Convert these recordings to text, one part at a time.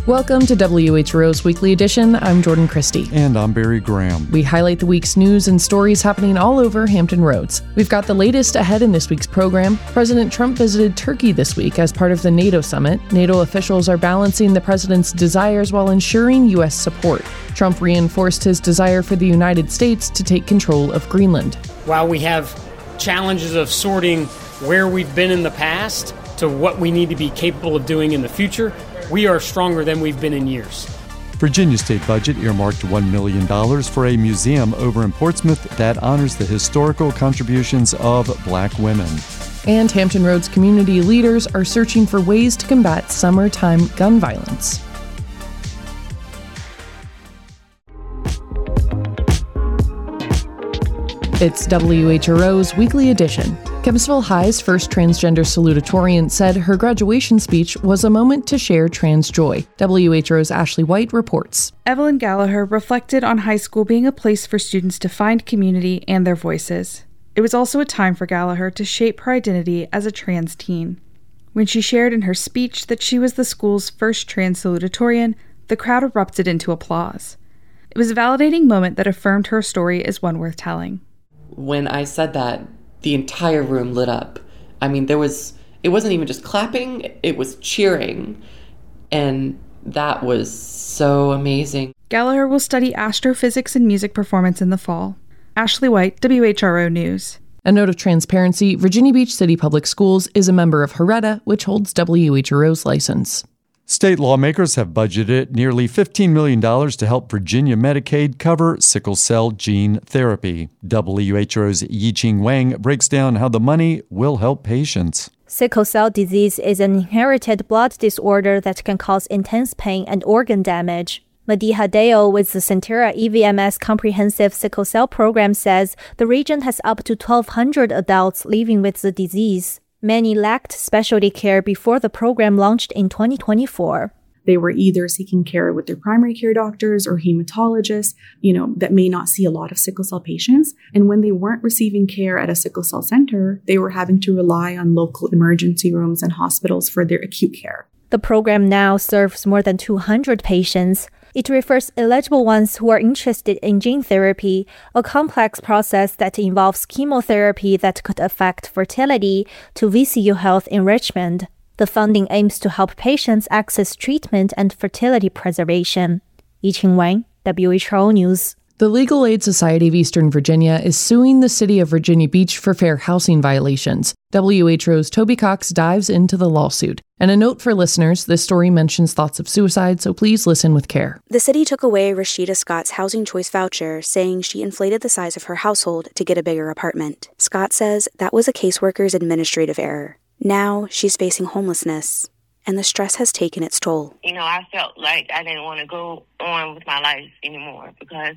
Welcome to WHRO's Weekly Edition. I'm Jordan Christie. And I'm Barry Graham. We highlight the week's news and stories happening all over Hampton Roads. We've got the latest ahead in this week's program. President Trump visited Turkey this week as part of the NATO summit. NATO officials are balancing the president's desires while ensuring U.S. support. Trump reinforced his desire for the United States to take control of Greenland. While we have challenges of sorting where we've been in the past to what we need to be capable of doing in the future, we are stronger than we've been in years. Virginia state budget earmarked $1 million for a museum over in Portsmouth that honors the historical contributions of Black women. And Hampton Roads community leaders are searching for ways to combat summertime gun violence. It's WHRO's Weekly Edition. Kempsville High's first transgender salutatorian said her graduation speech was a moment to share trans joy. WHRO's Ashley White reports. Evelyn Gallagher reflected on high school being a place for students to find community and their voices. It was also a time for Gallagher to shape her identity as a trans teen. When she shared in her speech that she was the school's first trans salutatorian, the crowd erupted into applause. It was a validating moment that affirmed her story as one worth telling. When I said that, the entire room lit up. I mean, it wasn't even just clapping, it was cheering. And that was so amazing. Gallagher will study astrophysics and music performance in the fall. Ashley White, WHRO News. A note of transparency, Virginia Beach City Public Schools is a member of HRETA, which holds WHRO's license. State lawmakers have budgeted nearly $15 million to help Virginia Medicaid cover sickle cell gene therapy. WHRO's Yi-Ching Wang breaks down how the money will help patients. Sickle cell disease is an inherited blood disorder that can cause intense pain and organ damage. Madiha Deo with the Centera EVMS Comprehensive Sickle Cell Program says the region has up to 1,200 adults living with the disease. Many lacked specialty care before the program launched in 2024. They were either seeking care with their primary care doctors or hematologists, that may not see a lot of sickle cell patients. And when they weren't receiving care at a sickle cell center, they were having to rely on local emergency rooms and hospitals for their acute care. The program now serves more than 200 patients. It refers eligible ones who are interested in gene therapy, a complex process that involves chemotherapy that could affect fertility, to VCU Health enrichment. The funding aims to help patients access treatment and fertility preservation. Yi-Ching Wang, WHRO News. The Legal Aid Society of Eastern Virginia is suing the city of Virginia Beach for fair housing violations. WHRO's Toby Cox dives into the lawsuit. And a note for listeners, this story mentions thoughts of suicide, so please listen with care. The city took away Rashida Scott's housing choice voucher, saying she inflated the size of her household to get a bigger apartment. Scott says that was a caseworker's administrative error. Now she's facing homelessness, and the stress has taken its toll. I felt like I didn't want to go on with my life anymore because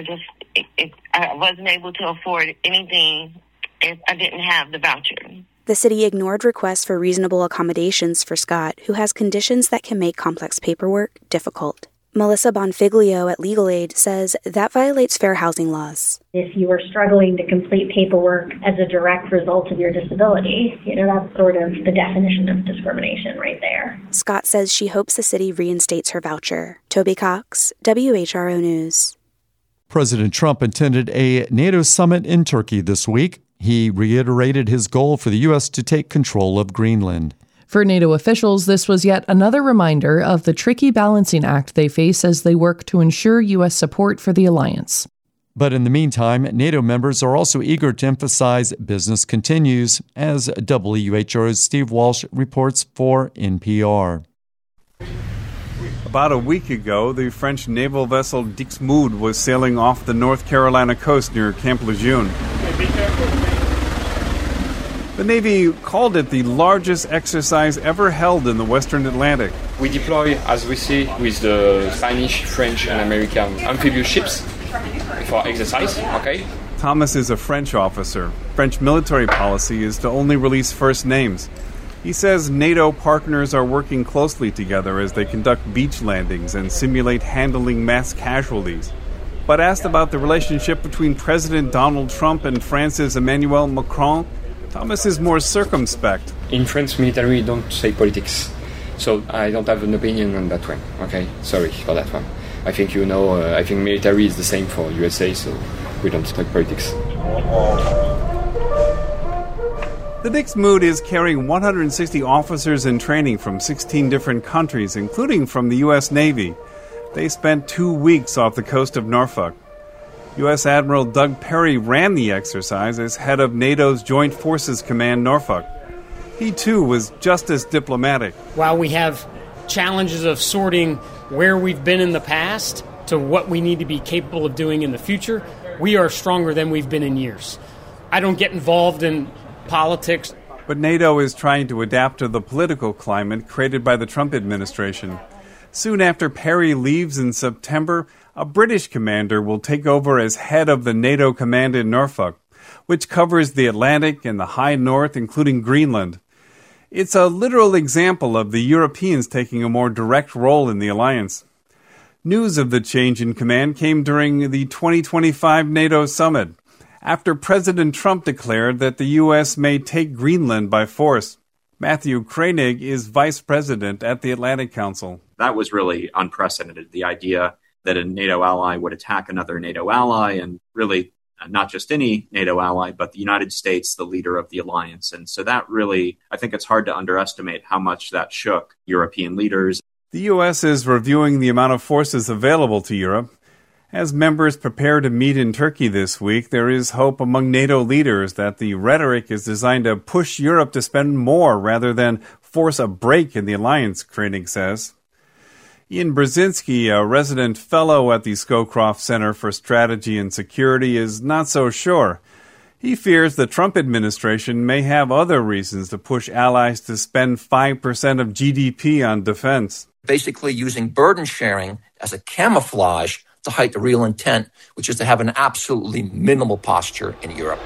I wasn't able to afford anything if I didn't have the voucher. The city ignored requests for reasonable accommodations for Scott, who has conditions that can make complex paperwork difficult. Melissa Bonfiglio at Legal Aid says that violates fair housing laws. If you are struggling to complete paperwork as a direct result of your disability, that's sort of the definition of discrimination right there. Scott says she hopes the city reinstates her voucher. Toby Cox, WHRO News. President Trump attended a NATO summit in Turkey this week. He reiterated his goal for the U.S. to take control of Greenland. For NATO officials, this was yet another reminder of the tricky balancing act they face as they work to ensure U.S. support for the alliance. But in the meantime, NATO members are also eager to emphasize business continues, as WHRO's Steve Walsh reports for NPR. About a week ago, the French naval vessel Dixmude was sailing off the North Carolina coast near Camp Lejeune. The Navy called it the largest exercise ever held in the Western Atlantic. We deploy, as we see, with the Spanish, French, and American amphibious ships for exercise, okay? Thomas is a French officer. French military policy is to only release first names. He says NATO partners are working closely together as they conduct beach landings and simulate handling mass casualties. But asked about the relationship between President Donald Trump and France's Emmanuel Macron, Thomas is more circumspect. In France, military don't say politics. So I don't have an opinion on that one. Okay, sorry for that one. I think I think military is the same for USA, so we don't talk politics. The Dixmude is carrying 160 officers in training from 16 different countries, including from the U.S. Navy. They spent 2 weeks off the coast of Norfolk. U.S. Admiral Doug Perry ran the exercise as head of NATO's Joint Forces Command Norfolk. He, too, was just as diplomatic. While we have challenges of sorting where we've been in the past to what we need to be capable of doing in the future, we are stronger than we've been in years. I don't get involved in politics. But NATO is trying to adapt to the political climate created by the Trump administration. Soon after Perry leaves in September, a British commander will take over as head of the NATO command in Norfolk, which covers the Atlantic and the high north, including Greenland. It's a literal example of the Europeans taking a more direct role in the alliance. News of the change in command came during the 2025 NATO summit, after President Trump declared that the U.S. may take Greenland by force. Matthew Koenig is vice president at the Atlantic Council. That was really unprecedented, the idea that a NATO ally would attack another NATO ally, and really not just any NATO ally, but the United States, the leader of the alliance. And so that really, I think it's hard to underestimate how much that shook European leaders. The U.S. is reviewing the amount of forces available to Europe. As members prepare to meet in Turkey this week, there is hope among NATO leaders that the rhetoric is designed to push Europe to spend more rather than force a break in the alliance, Koenig says. Ian Brzezinski, a resident fellow at the Scowcroft Center for Strategy and Security, is not so sure. He fears the Trump administration may have other reasons to push allies to spend 5% of GDP on defense. Basically using burden sharing as a camouflage to hide the real intent, which is to have an absolutely minimal posture in Europe.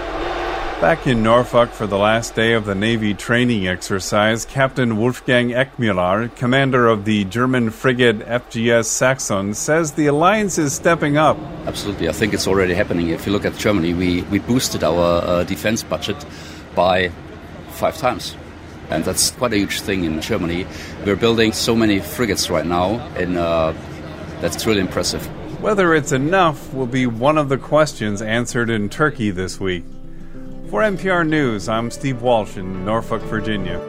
Back in Norfolk for the last day of the Navy training exercise, Captain Wolfgang Eckmüller, commander of the German frigate FGS Saxon, says the alliance is stepping up. Absolutely. I think it's already happening. If you look at Germany, we boosted our defense budget by 5 times. And that's quite a huge thing in Germany. We're building so many frigates right now, and that's really impressive. Whether it's enough will be one of the questions answered in Turkey this week. For NPR News, I'm Steve Walsh in Norfolk, Virginia.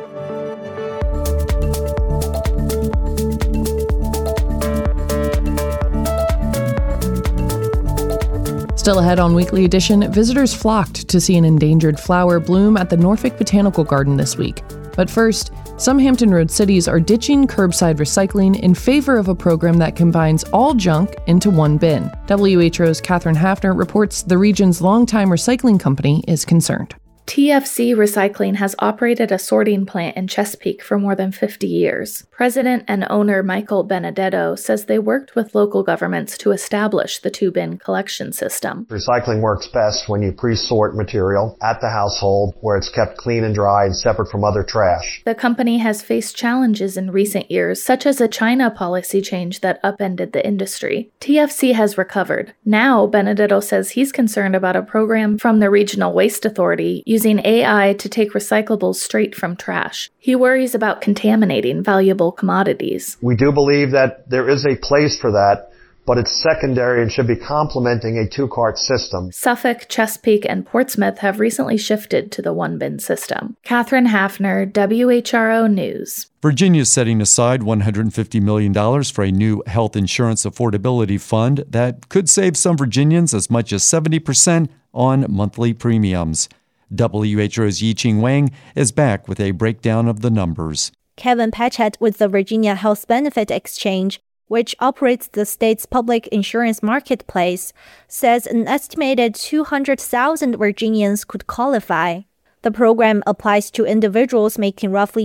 Still ahead on Weekly Edition, visitors flocked to see an endangered flower bloom at the Norfolk Botanical Garden this week. But first, some Hampton Roads cities are ditching curbside recycling in favor of a program that combines all junk into one bin. WHO's Catherine Hafner reports the region's longtime recycling company is concerned. TFC Recycling has operated a sorting plant in Chesapeake for more than 50 years. President and owner Michael Benedetto says they worked with local governments to establish the 2-bin collection system. Recycling works best when you pre-sort material at the household where it's kept clean and dry and separate from other trash. The company has faced challenges in recent years, such as a China policy change that upended the industry. TFC has recovered. Now, Benedetto says he's concerned about a program from the Regional Waste Authority using AI to take recyclables straight from trash. He worries about contaminating valuable commodities. We do believe that there is a place for that, but it's secondary and should be complementing a 2-cart system. Suffolk, Chesapeake, and Portsmouth have recently shifted to the 1-bin system. Catherine Hafner, WHRO News. Virginia is setting aside $150 million for a new health insurance affordability fund that could save some Virginians as much as 70% on monthly premiums. WHO's Yi-Ching Wang is back with a breakdown of the numbers. Kevin Patchett with the Virginia Health Benefit Exchange, which operates the state's public insurance marketplace, says an estimated 200,000 Virginians could qualify. The program applies to individuals making roughly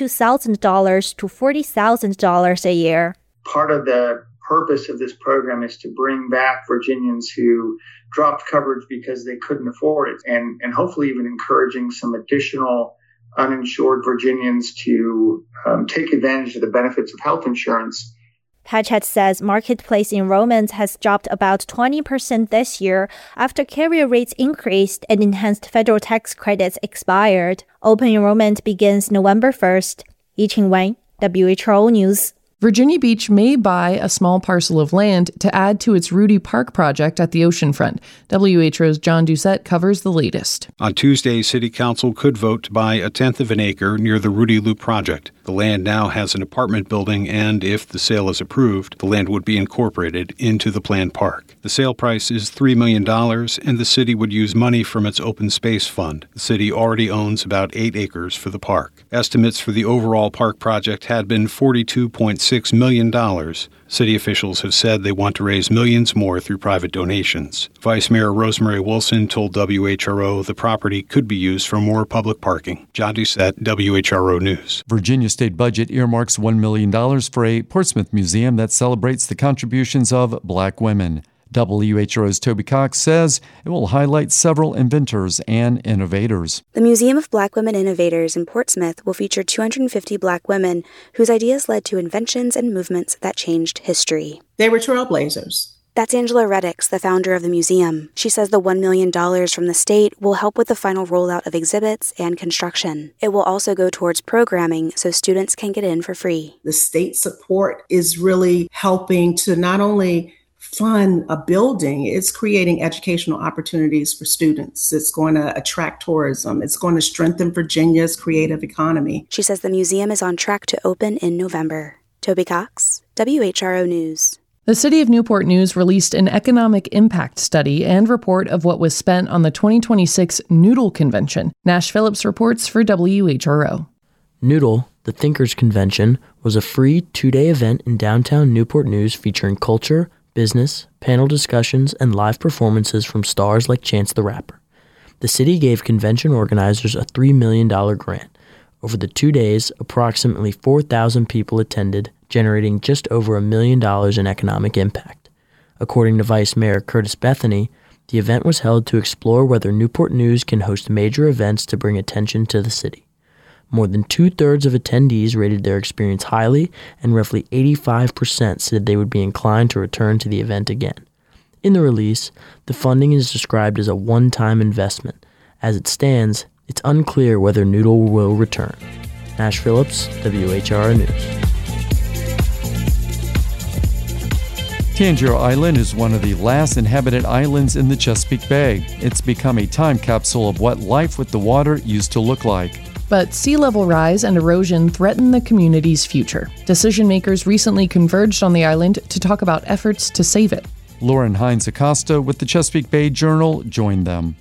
$22,000 to $40,000 a year. Part of the purpose of this program is to bring back Virginians who dropped coverage because they couldn't afford it, and hopefully even encouraging some additional uninsured Virginians to take advantage of the benefits of health insurance. Patchett says marketplace enrollment has dropped about 20% this year after carrier rates increased and enhanced federal tax credits expired. Open enrollment begins November 1st. Yi-Ching Wang, WHRO News. Virginia Beach may buy a small parcel of land to add to its Rudy Park project at the oceanfront. WHRO's John Doucette covers the latest. On Tuesday, City Council could vote to buy 1/10 of an acre near the Rudy Loop project. The land now has an apartment building, and if the sale is approved, the land would be incorporated into the planned park. The sale price is $3 million, and the city would use money from its open space fund. The city already owns about 8 acres for the park. Estimates for the overall park project had been $42.6 million. City officials have said they want to raise millions more through private donations. Vice Mayor Rosemary Wilson told WHRO the property could be used for more public parking. John Doucette, WHRO News. Virginia state budget earmarks $1 million for a Portsmouth museum that celebrates the contributions of Black women. WHRO's Toby Cox says it will highlight several inventors and innovators. The Museum of Black Women Innovators in Portsmouth will feature 250 Black women whose ideas led to inventions and movements that changed history. They were trailblazers. That's Angela Reddix, the founder of the museum. She says the $1 million from the state will help with the final rollout of exhibits and construction. It will also go towards programming so students can get in for free. The state support is really helping to not only fund a building, it's creating educational opportunities for students. It's going to attract tourism. It's going to strengthen Virginia's creative economy. She says the museum is on track to open in November. Toby Cox, WHRO News. The City of Newport News released an economic impact study and report of what was spent on the 2026 Noodle Convention. Nash Phillips reports for WHRO. Noodle, the Thinkers Convention, was a free 2-day event in downtown Newport News featuring culture, business, panel discussions, and live performances from stars like Chance the Rapper. The city gave convention organizers a $3 million grant. Over the 2 days, approximately 4,000 people attended, generating just over $1 million in economic impact. According to Vice Mayor Curtis Bethany, the event was held to explore whether Newport News can host major events to bring attention to the city. More than 2/3 of attendees rated their experience highly, and roughly 85% said they would be inclined to return to the event again. In the release, the funding is described as a one-time investment. As it stands, it's unclear whether Noodle will return. Nash Phillips, WHRO News. Tangier Island is one of the last inhabited islands in the Chesapeake Bay. It's become a time capsule of what life with the water used to look like. But sea level rise and erosion threaten the community's future. Decision makers recently converged on the island to talk about efforts to save it. Lauren Hines Acosta with the Chesapeake Bay Journal joined them.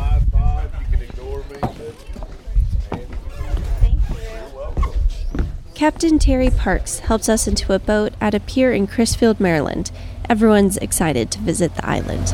Captain Terry Parks helps us into a boat at a pier in Crisfield, Maryland. Everyone's excited to visit the island.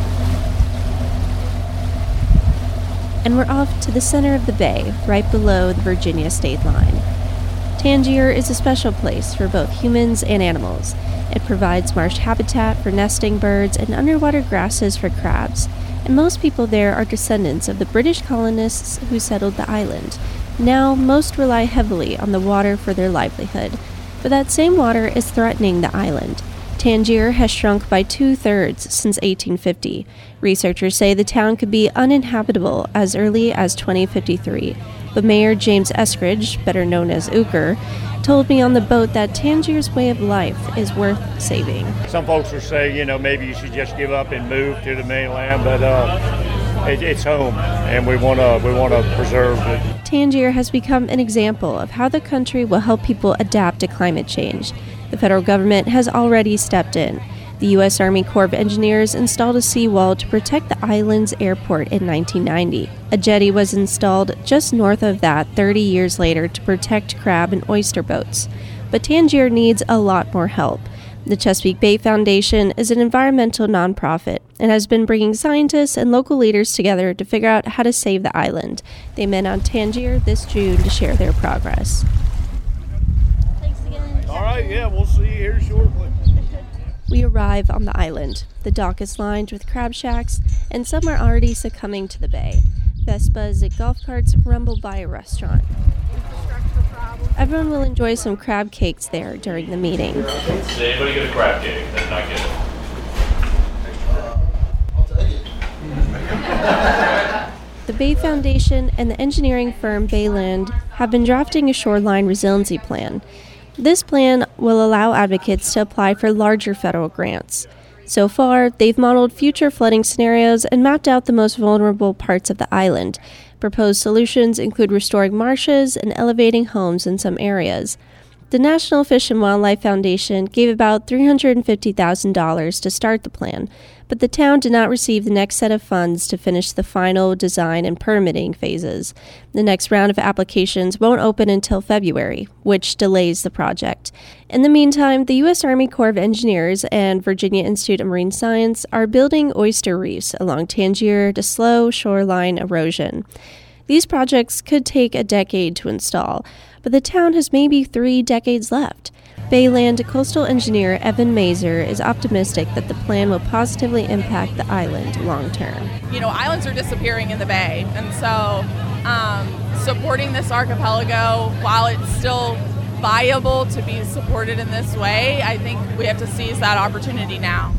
And we're off to the center of the bay, right below the Virginia state line. Tangier is a special place for both humans and animals. It provides marsh habitat for nesting birds and underwater grasses for crabs. And most people there are descendants of the British colonists who settled the island. Now, most rely heavily on the water for their livelihood. But that same water is threatening the island. Tangier has shrunk by 2/3 since 1850. Researchers say the town could be uninhabitable as early as 2053. But Mayor James Eskridge, better known as Ooker, told me on the boat that Tangier's way of life is worth saving. Some folks will say, maybe you should just give up and move to the mainland, but it's home, and we want to preserve it. Tangier has become an example of how the country will help people adapt to climate change. The federal government has already stepped in. The U.S. Army Corps of Engineers installed a seawall to protect the island's airport in 1990. A jetty was installed just north of that 30 years later to protect crab and oyster boats. But Tangier needs a lot more help. The Chesapeake Bay Foundation is an environmental nonprofit and has been bringing scientists and local leaders together to figure out how to save the island. They met on Tangier this June to share their progress. All right, yeah, we'll see you here shortly. We arrive on the island. The dock is lined with crab shacks, and some are already succumbing to the bay. Vespas and golf carts rumble by a restaurant. Everyone will enjoy some crab cakes there during the meeting. Did anybody get a crab cake? Then not get it. The Bay Foundation and the engineering firm Bayland have been drafting a shoreline resiliency plan. This plan will allow advocates to apply for larger federal grants. So far, they've modeled future flooding scenarios and mapped out the most vulnerable parts of the island. Proposed solutions include restoring marshes and elevating homes in some areas. The National Fish and Wildlife Foundation gave about $350,000 to start the plan, but the town did not receive the next set of funds to finish the final design and permitting phases. The next round of applications won't open until February, which delays the project. In the meantime, the U.S. Army Corps of Engineers and Virginia Institute of Marine Science are building oyster reefs along Tangier to slow shoreline erosion. These projects could take a decade to install, but the town has maybe 3 decades left. Bayland coastal engineer Evan Mazer is optimistic that the plan will positively impact the island long term. Islands are disappearing in the bay, and so supporting this archipelago, while it's still viable to be supported in this way, I think we have to seize that opportunity now.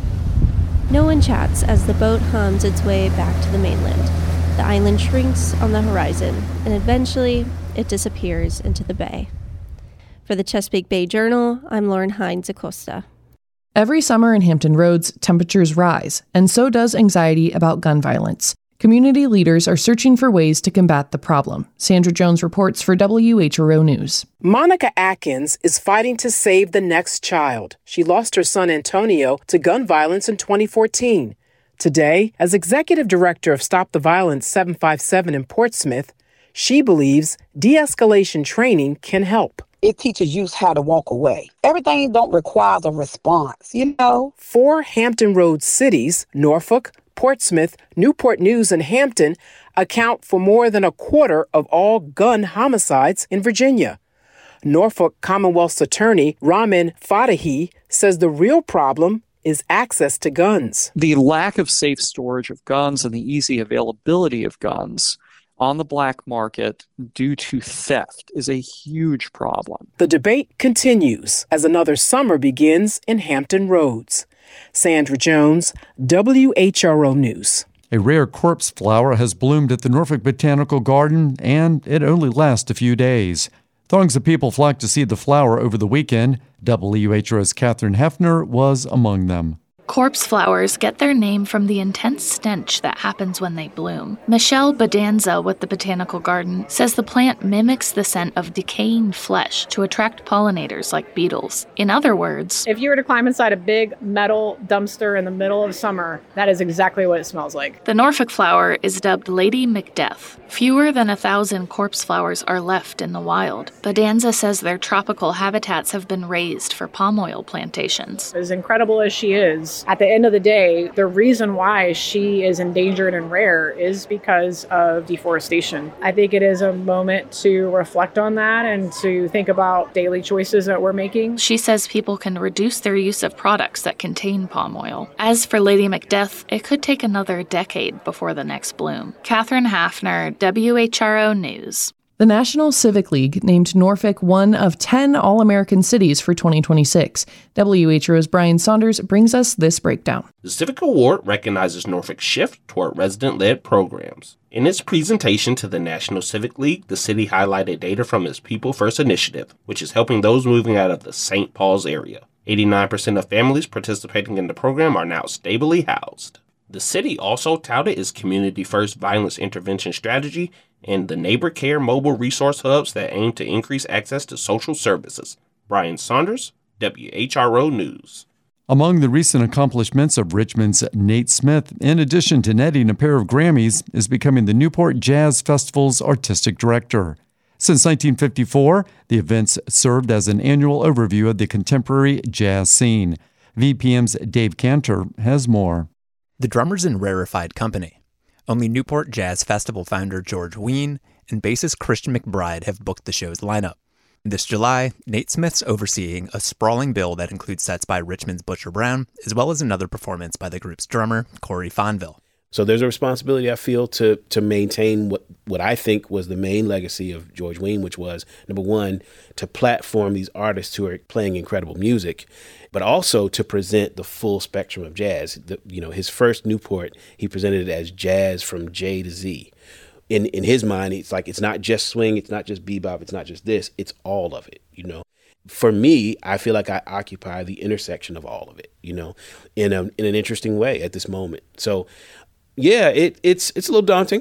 No one chats as the boat hums its way back to the mainland. The island shrinks on the horizon, and eventually it disappears into the bay. For the Chesapeake Bay Journal, I'm Lauren Hines Acosta. Every summer in Hampton Roads, temperatures rise, and so does anxiety about gun violence. Community leaders are searching for ways to combat the problem. Sandra Jones reports for WHRO News. Monica Atkins is fighting to save the next child. She lost her son Antonio to gun violence in 2014. Today, as executive director of Stop the Violence 757 in Portsmouth, she believes de-escalation training can help. It teaches youth how to walk away. Everything don't require a response, 4 Hampton Roads cities, Norfolk, Portsmouth, Newport News, and Hampton, account for more than a quarter of all gun homicides in Virginia. Norfolk Commonwealth's attorney, Ramin Fadahi, says the real problem is access to guns. The lack of safe storage of guns and the easy availability of guns on the black market due to theft is a huge problem. The debate continues as another summer begins in Hampton Roads. Sandra Jones, WHRO News. A rare corpse flower has bloomed at the Norfolk Botanical Garden, and it only lasts a few days. Throngs of people flocked to see the flower over the weekend. WHRO's Catherine Hefner was among them. Corpse flowers get their name from the intense stench that happens when they bloom. Michelle Badanza with the Botanical Garden says the plant mimics the scent of decaying flesh to attract pollinators like beetles. In other words, if you were to climb inside a big metal dumpster in the middle of summer, that is exactly what it smells like. The Norfolk flower is dubbed Lady Macbeth. Fewer than 1,000 corpse flowers are left in the wild. Badanza says their tropical habitats have been razed for palm oil plantations. As incredible as she is, at the end of the day, the reason why she is endangered and rare is because of deforestation. I think it is a moment to reflect on that and to think about daily choices that we're making. She says people can reduce their use of products that contain palm oil. As for Lady Macbeth, it could take another decade before the next bloom. Catherine Hafner, WHRO News. The National Civic League named Norfolk one of 10 All-American cities for 2026. WHRO's Brian Saunders brings us this breakdown. The Civic Award recognizes Norfolk's shift toward resident-led programs. In its presentation to the National Civic League, the city highlighted data from its People First initiative, which is helping those moving out of the St. Paul's area. 89% of families participating in the program are now stably housed. The city also touted its Community First violence intervention strategy and the Neighbor Care mobile resource hubs that aim to increase access to social services. Brian Saunders, WHRO News. Among the recent accomplishments of Richmond's Nate Smith, in addition to netting a pair of Grammys, is becoming the Newport Jazz Festival's artistic director. Since 1954, the events served as an annual overview of the contemporary jazz scene. VPM's Dave Cantor has more. The drummer's in rarefied company. Only Newport Jazz Festival founder George Wein and bassist Christian McBride have booked the show's lineup. This July, Nate Smith's overseeing a sprawling bill that includes sets by Richmond's Butcher Brown, as well as another performance by the group's drummer, Corey Fonville. So there's a responsibility, I feel, to maintain what I think was the main legacy of George Wein, which was, number one, to platform these artists who are playing incredible music, but also to present the full spectrum of jazz. His first Newport, he presented it as jazz from J to Z. In his mind, it's like it's not just swing, it's not just bebop, it's not just this, it's all of it, for me, I feel like I occupy the intersection of all of it, in an interesting way at this moment. So, yeah, it's a little daunting.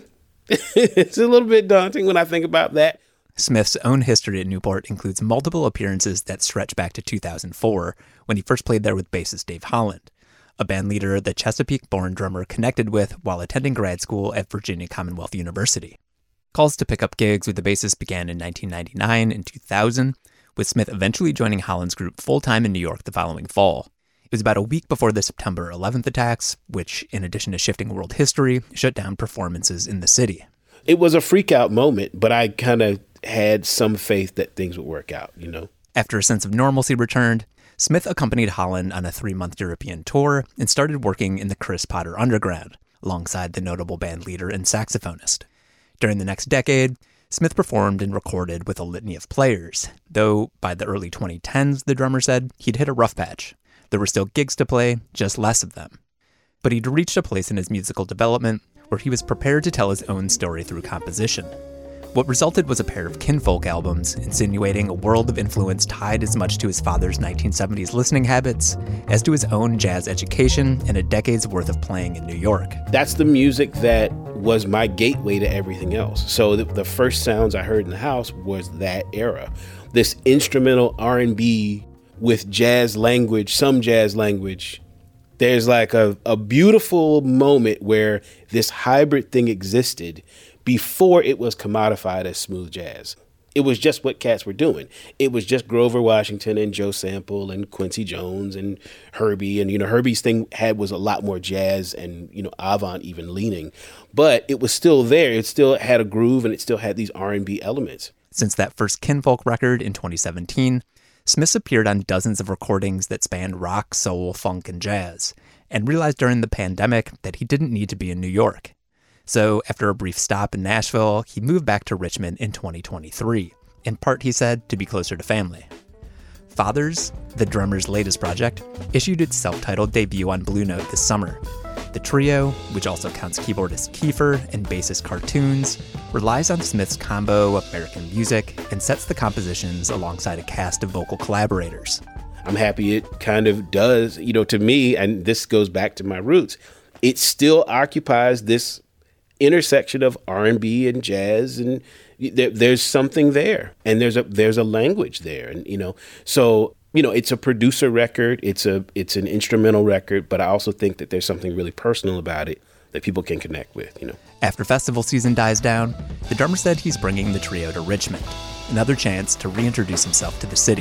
It's a little bit daunting when I think about that. Smith's own history at Newport includes multiple appearances that stretch back to 2004, when he first played there with bassist Dave Holland, a band leader the Chesapeake-born drummer connected with while attending grad school at Virginia Commonwealth University. Calls to pick up gigs with the bassist began in 1999 and 2000, with Smith eventually joining Holland's group full-time in New York the following fall. It was about a week before the September 11th attacks, which, in addition to shifting world history, shut down performances in the city. It was a freak-out moment, but I kind of had some faith that things would work out, After a sense of normalcy returned, Smith accompanied Holland on a 3-month European tour and started working in the Chris Potter Underground, alongside the notable band leader and saxophonist. During the next decade, Smith performed and recorded with a litany of players, though by the early 2010s, the drummer said, he'd hit a rough patch. There were still gigs to play, just less of them. But he'd reached a place in his musical development where he was prepared to tell his own story through composition. What resulted was a pair of kinfolk albums, insinuating a world of influence tied as much to his father's 1970s listening habits as to his own jazz education and a decade's worth of playing in New York. That's the music that was my gateway to everything else. So the first sounds I heard in the house was that era. This instrumental R&B with jazz language, some jazz language. There's like a beautiful moment where this hybrid thing existed before it was commodified as smooth jazz. It was just what cats were doing. It was just Grover Washington and Joe Sample and Quincy Jones and Herbie. And, Herbie's thing was a lot more jazz and, avant even leaning. But it was still there. It still had a groove and it still had these R&B elements. Since that first kinfolk record in 2017, Smith appeared on dozens of recordings that spanned rock, soul, funk, and jazz, and realized during the pandemic that he didn't need to be in New York. So after a brief stop in Nashville, he moved back to Richmond in 2023, in part, he said, to be closer to family. Fathers, the drummer's latest project, issued its self-titled debut on Blue Note this summer. The trio, which also counts keyboardist Kiefer and bassist Cartoons, relies on Smith's combo of American music and sets the compositions alongside a cast of vocal collaborators. I'm happy it kind of does, to me, and this goes back to my roots, it still occupies this intersection of R&B and jazz, and there's something there, and there's a language there, and so it's a producer record, it's an instrumental record, but I also think that there's something really personal about it that people can connect with. After festival season dies down, the drummer said he's bringing the trio to Richmond, another chance to reintroduce himself to the city.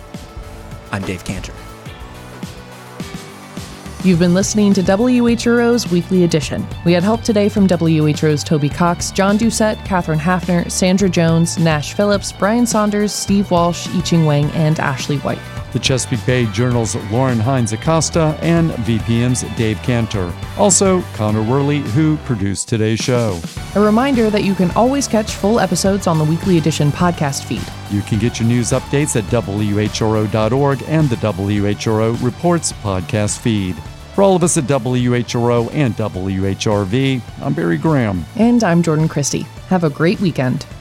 I'm Dave Cantor. You've been listening to WHRO's Weekly Edition. We had help today from WHRO's Toby Cox, John Doucette, Catherine Hafner, Sandra Jones, Nash Phillips, Brian Saunders, Steve Walsh, Yi-Ching Wang, and Ashley White. The Chesapeake Bay Journal's Lauren Hines Acosta and VPM's Dave Cantor. Also, Connor Worley, who produced today's show. A reminder that you can always catch full episodes on the Weekly Edition podcast feed. You can get your news updates at WHRO.org and the WHRO Reports podcast feed. For all of us at WHRO and WHRV, I'm Barry Graham. And I'm Jordan Christie. Have a great weekend.